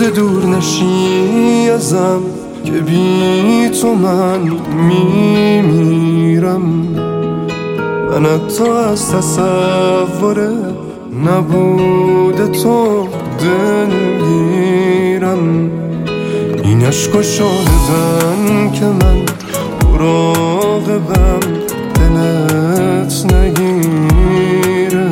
روز دور نشی ازم که بی تو من میمیرم. من حتی از تصور نبود تو دلگیرم. این عشقا شاهدن که من مراقبم دلت نگیره.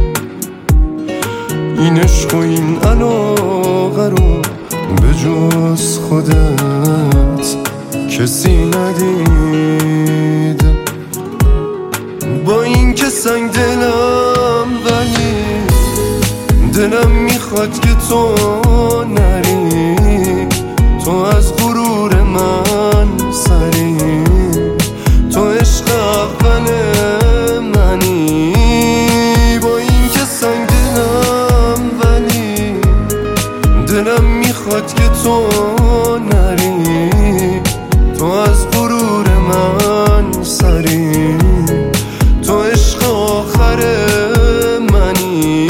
این عشق و این علاقه رو به جز خودت کسی ندیده. با این که سنگ دلم ولی دلم میخواد که تو نری. تو از غرور من سری، تو عشق اول منی. با این که سنگ دلم ولی دلم میخواد که تو نری. تو از غرور من سری، تو عشق آخر منی.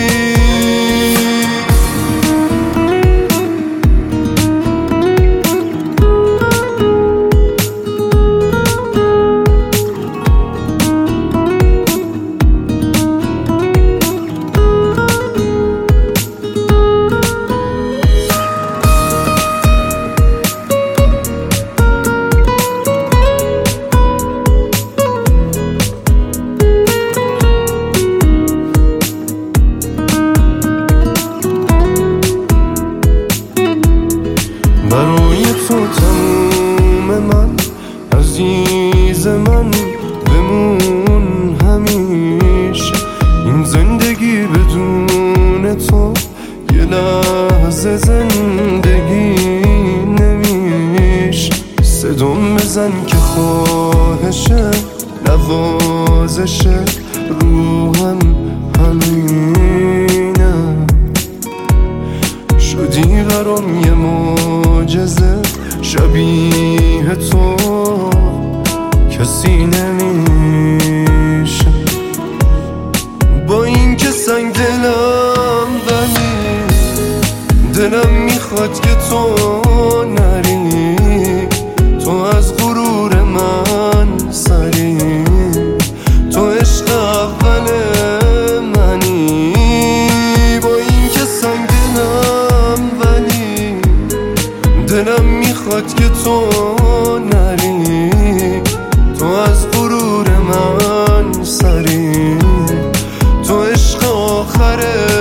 برای تو تموم من عزیز من بمون همیشه. این زندگی بدون تو یه لحظه زندگی نمیشه. صدام بزن که خواهشه نوازشه روحم همینه. شدی برام یه معجزه، شبیه تو کسی نمیشه. با این که سنگ دلم ولی دلم میخواد که تو نری. تو از غرور من سری، تو عشق اول منی. با این که سنگ دلم میخواد که تو نری. تو از غرور من سری، تو عشق آخر